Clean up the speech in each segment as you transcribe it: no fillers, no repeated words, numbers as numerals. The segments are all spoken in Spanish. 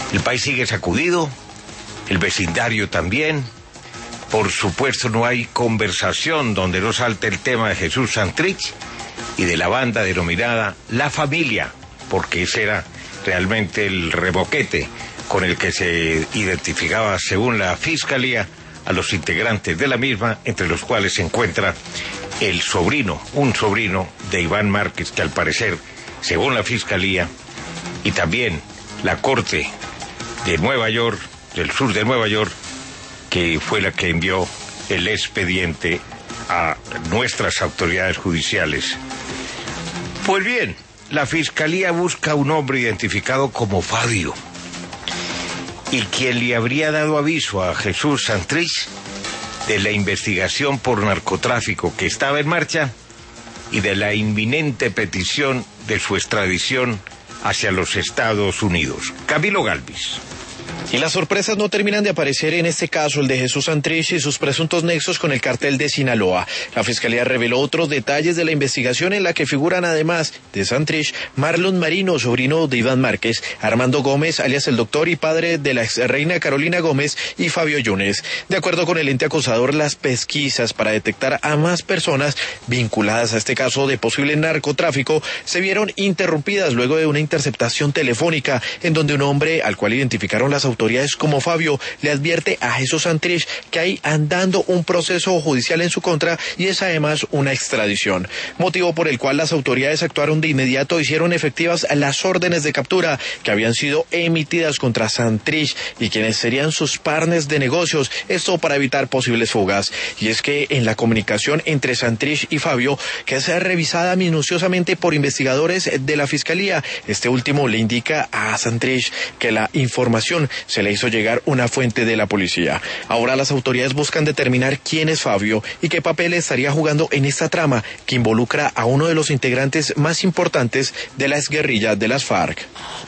El país sigue sacudido, el vecindario también. Por supuesto no hay conversación donde no salte el tema de Jesús Santrich y de la banda denominada La Familia, porque ese era realmente el remoquete con el que se identificaba, según la Fiscalía, a los integrantes de la misma, entre los cuales se encuentra un sobrino de Iván Márquez, que al parecer, según la Fiscalía, y también la Corte de Nueva York, del sur de Nueva York, que fue la que envió el expediente a nuestras autoridades judiciales. Pues bien, la Fiscalía busca a un hombre identificado como Fabio, y quien le habría dado aviso a Jesús Santrich de la investigación por narcotráfico que estaba en marcha y de la inminente petición de su extradición hacia los Estados Unidos. Camilo Galvis. Y las sorpresas no terminan de aparecer en este caso, el de Jesús Santrich y sus presuntos nexos con el cártel de Sinaloa. La Fiscalía reveló otros detalles de la investigación en la que figuran además de Santrich, Marlon Marino, sobrino de Iván Márquez, Armando Gómez, alias el Doctor y padre de la ex reina Carolina Gómez, y Fabio Yunes. De acuerdo con el ente acusador, las pesquisas para detectar a más personas vinculadas a este caso de posible narcotráfico se vieron interrumpidas luego de una interceptación telefónica en donde un hombre al cual identificaron las autoridades como Fabio le advierte a Jesús Santrich que hay andando un proceso judicial en su contra y es además una extradición, motivo por el cual las autoridades actuaron de inmediato e hicieron efectivas las órdenes de captura que habían sido emitidas contra Santrich y quienes serían sus partners de negocios, esto para evitar posibles fugas. Y es que en la comunicación entre Santrich y Fabio, que es revisada minuciosamente por investigadores de la Fiscalía, este último le indica a Santrich que la información se le hizo llegar una fuente de la policía. Ahora las autoridades buscan determinar quién es Fabio y qué papel estaría jugando en esta trama que involucra a uno de los integrantes más importantes de la exguerrilla de las FARC.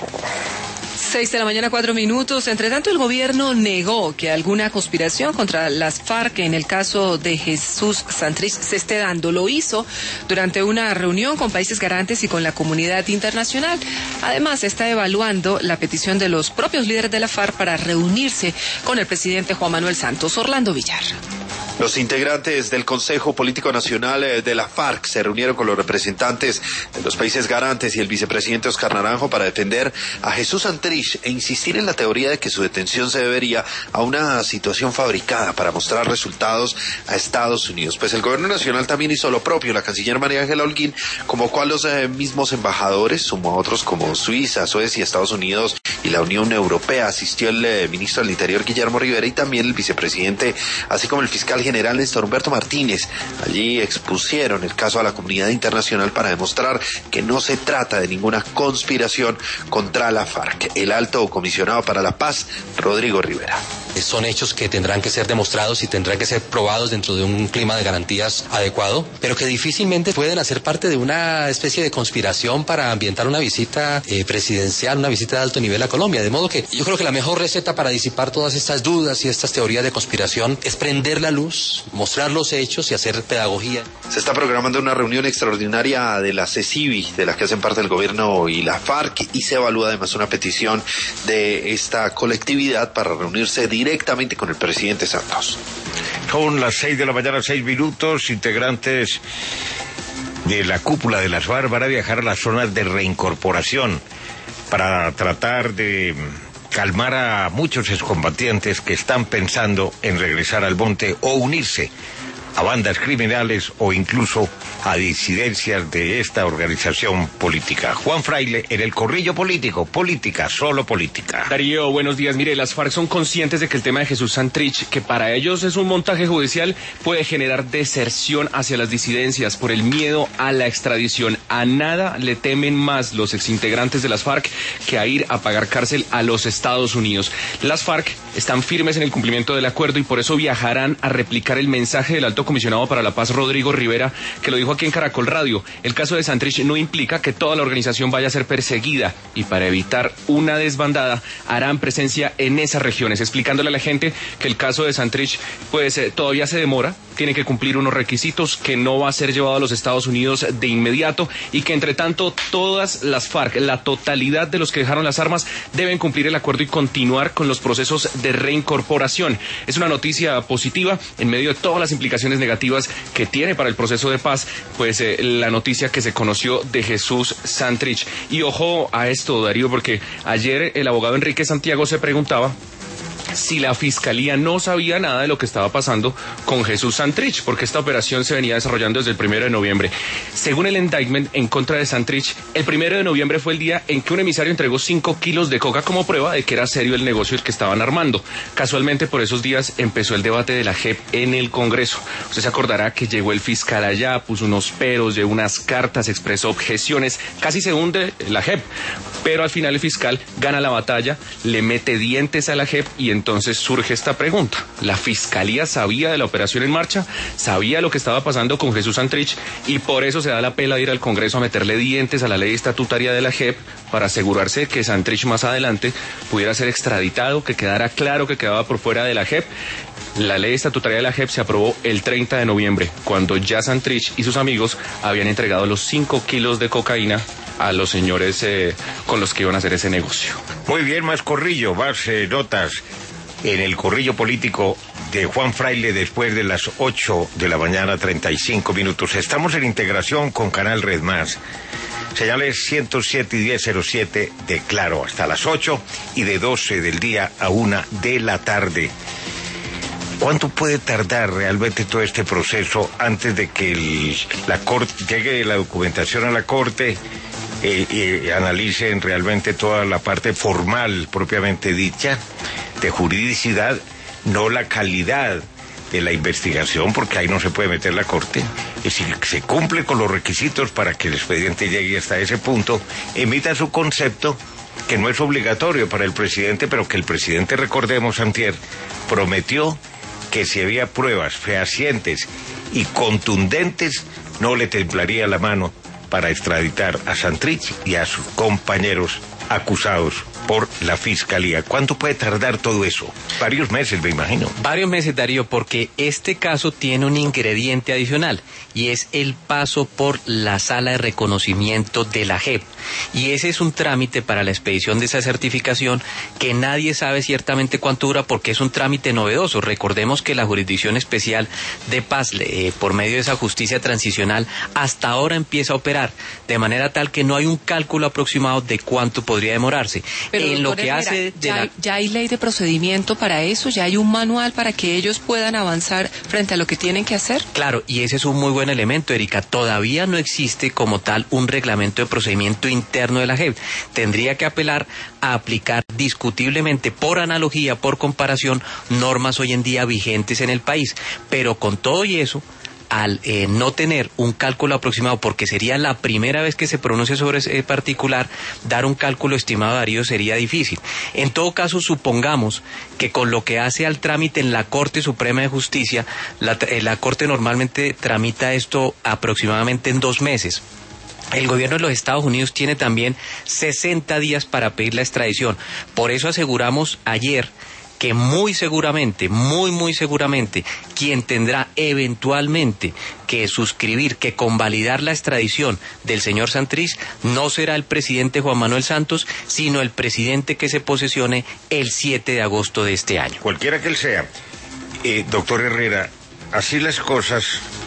6:04 a.m. Entre tanto, el gobierno negó que alguna conspiración contra las FARC en el caso de Jesús Santrich se esté dando. Lo hizo durante una reunión con países garantes y con la comunidad internacional. Además, está evaluando la petición de los propios líderes de la FARC para reunirse con el presidente Juan Manuel Santos. Orlando Villar. Los integrantes del Consejo Político Nacional de la FARC se reunieron con los representantes de los países garantes y el vicepresidente Oscar Naranjo para defender a Jesús Santrich e insistir en la teoría de que su detención se debería a una situación fabricada para mostrar resultados a Estados Unidos. Pues el gobierno nacional también hizo lo propio. La canciller María Ángela Holguín convocó a los mismos embajadores, sumó a otros como Suiza, Suecia, Estados Unidos y la Unión Europea. Asistió el ministro del Interior Guillermo Rivera y también el vicepresidente, así como el fiscal general Néstor Humberto Martínez. Allí expusieron el caso a la comunidad internacional para demostrar que no se trata de ninguna conspiración contra la FARC. El alto comisionado para la paz, Rodrigo Rivera. Son hechos que tendrán que ser demostrados y tendrán que ser probados dentro de un clima de garantías adecuado, pero que difícilmente pueden hacer parte de una especie de conspiración para ambientar una visita presidencial, una visita de alto nivel a Colombia. De modo que yo creo que la mejor receta para disipar todas estas dudas y estas teorías de conspiración es prender la luz, mostrar los hechos y hacer pedagogía. Se está programando una reunión extraordinaria de la CECIVI, de la que hacen parte el gobierno y la FARC, y se evalúa además una petición de esta colectividad para reunirse directamente con el presidente Santos. Son las 6:06 a.m. Integrantes de la cúpula de las FARC van a viajar a las zonas de reincorporación para tratar de calmar a muchos excombatientes que están pensando en regresar al monte o unirse a bandas criminales o incluso a disidencias de esta organización política. Juan Fraile, en el corrillo político, política, solo política. Darío, buenos días. Mire, las FARC son conscientes de que el tema de Jesús Santrich, que para ellos es un montaje judicial, puede generar deserción hacia las disidencias por el miedo a la extradición. A nada le temen más los exintegrantes de las FARC que a ir a pagar cárcel a los Estados Unidos. Las FARC están firmes en el cumplimiento del acuerdo y por eso viajarán a replicar el mensaje del alto comisionado para la paz, Rodrigo Rivera, que lo dijo dijo aquí en Caracol Radio, el caso de Santrich no implica que toda la organización vaya a ser perseguida y para evitar una desbandada harán presencia en esas regiones, explicándole a la gente que el caso de Santrich pues todavía se demora, tiene que cumplir unos requisitos, que no va a ser llevado a los Estados Unidos de inmediato y que entre tanto todas las FARC, la totalidad de los que dejaron las armas, deben cumplir el acuerdo y continuar con los procesos de reincorporación. Es una noticia positiva en medio de todas las implicaciones negativas que tiene para el proceso de paz, pues la noticia que se conoció de Jesús Santrich. Y ojo a esto, Darío, porque ayer el abogado Enrique Santiago se preguntaba si la Fiscalía no sabía nada de lo que estaba pasando con Jesús Santrich, porque esta operación se venía desarrollando desde el 1 de noviembre. Según el indictment en contra de Santrich, el 1 de noviembre fue el día en que un emisario entregó 5 kilos de coca como prueba de que era serio el negocio el que estaban armando. Casualmente por esos días empezó el debate de la JEP en el Congreso. Usted se acordará que llegó el fiscal allá, puso unos peros, llevó unas cartas, expresó objeciones, casi se hunde la JEP, pero al final el fiscal gana la batalla, le mete dientes a la JEP y entonces surge esta pregunta. ¿La Fiscalía sabía de la operación en marcha? ¿Sabía lo que estaba pasando con Jesús Santrich? Y por eso se da la pela de ir al Congreso a meterle dientes a la ley estatutaria de la JEP para asegurarse que Santrich más adelante pudiera ser extraditado, que quedara claro que quedaba por fuera de la JEP. La ley estatutaria de la JEP se aprobó el 30 de noviembre, cuando ya Santrich y sus amigos habían entregado los 5 kilos de cocaína a los señores con los que iban a hacer ese negocio. Muy bien, más corrillo, más notas en el corrillo político de Juan Fraile después de las 8 de la mañana, 35 minutos. Estamos en integración con Canal Red Más. Señales 107 y 1007 de Claro, hasta las 8 y de 12 del día a 1 de la tarde. ¿Cuánto puede tardar realmente todo este proceso antes de que la Corte llegue la documentación a la Corte y analicen realmente toda la parte formal propiamente dicha de juridicidad, no la calidad de la investigación, porque ahí no se puede meter la Corte? Es decir, se cumple con los requisitos para que el expediente llegue hasta ese punto, emita su concepto, que no es obligatorio para el presidente, pero que el presidente, recordemos, antier, prometió que si había pruebas fehacientes y contundentes, no le temblaría la mano para extraditar a Santrich y a sus compañeros acusados por la Fiscalía. ¿Cuánto puede tardar todo eso? Varios meses, me imagino. Varios meses, Darío, porque este caso tiene un ingrediente adicional y es el paso por la sala de reconocimiento de la JEP. Y ese es un trámite para la expedición de esa certificación que nadie sabe ciertamente cuánto dura, porque es un trámite novedoso. Recordemos que la Jurisdicción Especial de Paz, por medio de esa justicia transicional, hasta ahora empieza a operar, de manera tal que no hay un cálculo aproximado de cuánto podría demorarse. Pero, en lo que Herrera, hace de ya hay ley de procedimiento para eso, ya hay un manual para que ellos puedan avanzar frente a lo que tienen que hacer. Claro, y ese es un muy buen elemento, Erika. Todavía no existe como tal un reglamento de procedimiento interno de la JEP. Tendría que apelar a aplicar discutiblemente, por analogía, por comparación, normas hoy en día vigentes en el país. Pero con todo y eso, al no tener un cálculo aproximado, porque sería la primera vez que se pronuncia sobre ese particular, dar un cálculo estimado, Darío, sería difícil. En todo caso, supongamos que con lo que hace al trámite en la Corte Suprema de Justicia, la Corte normalmente tramita esto aproximadamente en 2 meses. El gobierno de los Estados Unidos tiene también 60 días para pedir la extradición. Por eso aseguramos ayer que muy seguramente, muy seguramente, quien tendrá eventualmente que suscribir, que convalidar la extradición del señor Santrich, no será el presidente Juan Manuel Santos, sino el presidente que se posesione el 7 de agosto de este año. Cualquiera que él sea. Doctor Herrera, así las cosas,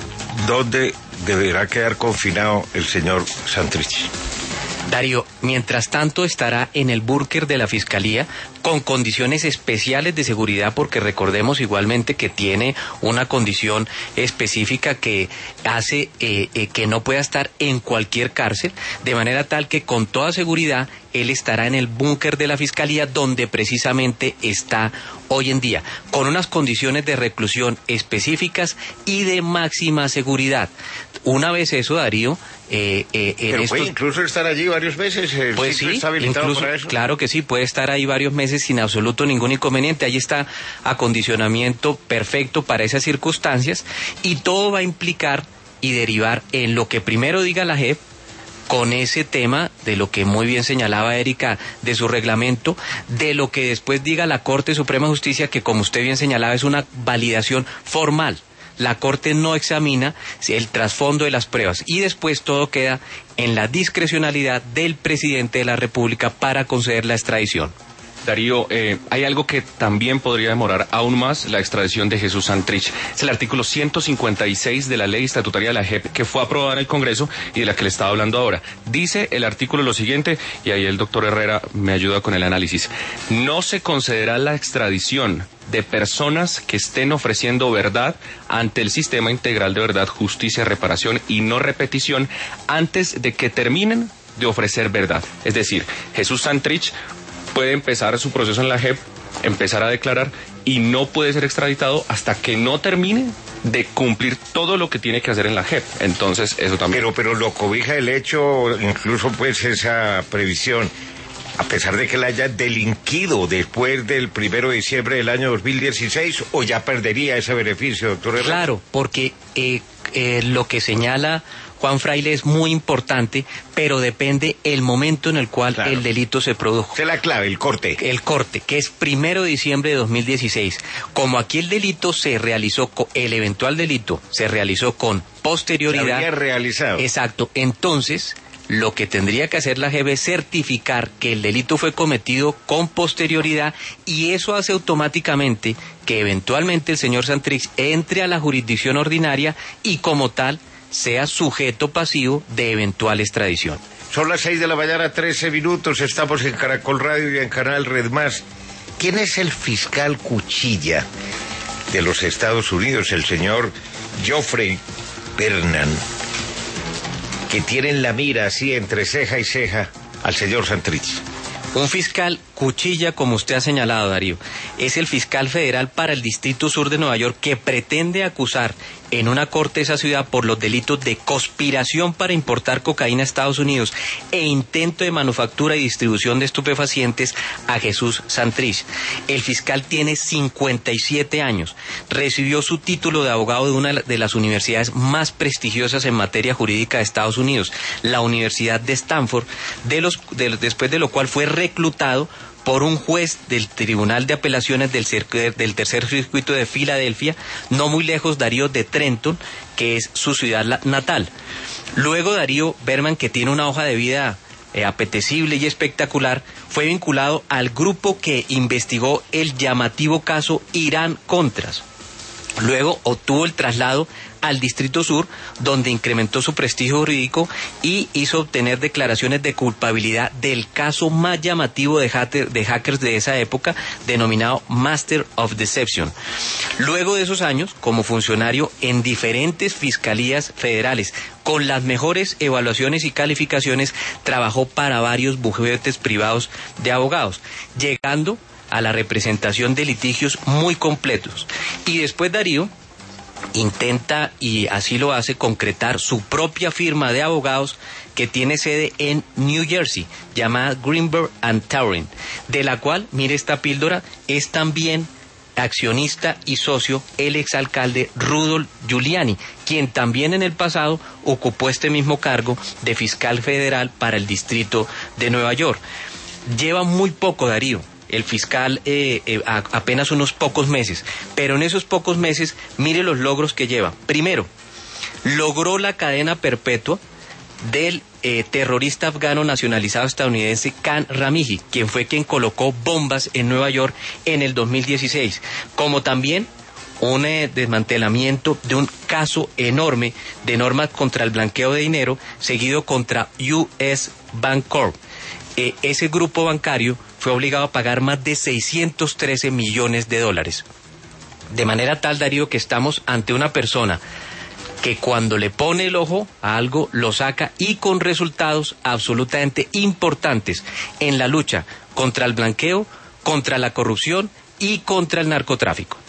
¿dónde deberá quedar confinado el señor Santrich? Darío, mientras tanto estará en el búnker de la Fiscalía con condiciones especiales de seguridad, porque recordemos igualmente que tiene una condición específica que hace que no pueda estar en cualquier cárcel, de manera tal que con toda seguridad él estará en el búnker de la Fiscalía, donde precisamente está hoy en día, con unas condiciones de reclusión específicas y de máxima seguridad. Una vez eso, Darío, pero puede incluso estar allí varios meses. Pues sí, está habilitado incluso, para eso. claro que sí, puede estar ahí varios meses sin absoluto ningún inconveniente. Ahí está acondicionamiento perfecto para esas circunstancias, y todo va a implicar y derivar en lo que primero diga la JEP, con ese tema de lo que muy bien señalaba Erika, de su reglamento, de lo que después diga la Corte Suprema de Justicia, que como usted bien señalaba es una validación formal. La Corte no examina el trasfondo de las pruebas y después todo queda en la discrecionalidad del presidente de la República para conceder la extradición. Darío, hay algo que también podría demorar aún más la extradición de Jesús Santrich. Es el artículo 156 de la ley estatutaria de la JEP que fue aprobada en el Congreso y de la que le estaba hablando ahora. Dice el artículo lo siguiente, y ahí el doctor Herrera me ayuda con el análisis. No se concederá la extradición de personas que estén ofreciendo verdad ante el sistema integral de verdad, justicia, reparación y no repetición antes de que terminen de ofrecer verdad. Es decir, Jesús Santrich puede empezar su proceso en la JEP, empezar a declarar y no puede ser extraditado hasta que no termine de cumplir todo lo que tiene que hacer en la JEP. Entonces, eso también. Pero lo cobija el hecho, incluso pues esa previsión, a pesar de que él haya delinquido después del 1 de diciembre del año 2016, o ya perdería ese beneficio, doctor Herrera. Claro, porque lo que señala Juan Fraile es muy importante, pero depende el momento en el cual el delito se produjo. Esa es la clave, el corte. El corte, que es 1 de diciembre de 2016. Como aquí el delito se realizó, el eventual delito se realizó con posterioridad. Se había realizado. Exacto. Entonces, lo que tendría que hacer la JEP es certificar que el delito fue cometido con posterioridad, y eso hace automáticamente que eventualmente el señor Santrich entre a la jurisdicción ordinaria y como tal sea sujeto pasivo de eventual extradición. Son las 6 de la mañana, 13 minutos, estamos en Caracol Radio y en Canal Red Más. ¿Quién es el fiscal Cuchilla de los Estados Unidos? El señor Geoffrey Bernan, que tiene en la mira así entre ceja y ceja al señor Santrich. Un fiscal Cuchilla, como usted ha señalado, Darío, es el fiscal federal para el Distrito Sur de Nueva York que pretende acusar en una corte de esa ciudad por los delitos de conspiración para importar cocaína a Estados Unidos e intento de manufactura y distribución de estupefacientes a Jesús Santrich. El fiscal tiene 57 años, recibió su título de abogado de una de las universidades más prestigiosas en materia jurídica de Estados Unidos, la Universidad de Stanford, después de lo cual fue reclutado por un juez del Tribunal de Apelaciones del Tercer Circuito de Filadelfia, no muy lejos, Darío, de Trenton, que es su ciudad natal. Luego Darío Berman, que tiene una hoja de vida apetecible y espectacular, fue vinculado al grupo que investigó el llamativo caso Irán-Contras. Luego obtuvo el traslado al Distrito Sur, donde incrementó su prestigio jurídico y hizo obtener declaraciones de culpabilidad del caso más llamativo de hackers de esa época, denominado Master of Deception. Luego de esos años, como funcionario en diferentes fiscalías federales, con las mejores evaluaciones y calificaciones, trabajó para varios bufetes privados de abogados, llegando a la representación de litigios muy completos. Y después Darío intenta, y así lo hace, concretar su propia firma de abogados que tiene sede en New Jersey, llamada Greenberg & Traurig, de la cual, mire esta píldora, es también accionista y socio el exalcalde Rudolph Giuliani, quien también en el pasado ocupó este mismo cargo de fiscal federal para el Distrito de Nueva York. Lleva muy poco, Darío, el fiscal apenas unos pocos meses, pero en esos pocos meses mire los logros que lleva. Primero, logró la cadena perpetua del terrorista afgano nacionalizado estadounidense Khan Ramiji, quien fue quien colocó bombas en Nueva York en el 2016, como también un desmantelamiento de un caso enorme de normas contra el blanqueo de dinero, seguido contra US Bancorp. Ese grupo bancario fue obligado a pagar más de 613 millones de dólares. De manera tal, Darío, que estamos ante una persona que cuando le pone el ojo a algo, lo saca, y con resultados absolutamente importantes en la lucha contra el blanqueo, contra la corrupción y contra el narcotráfico.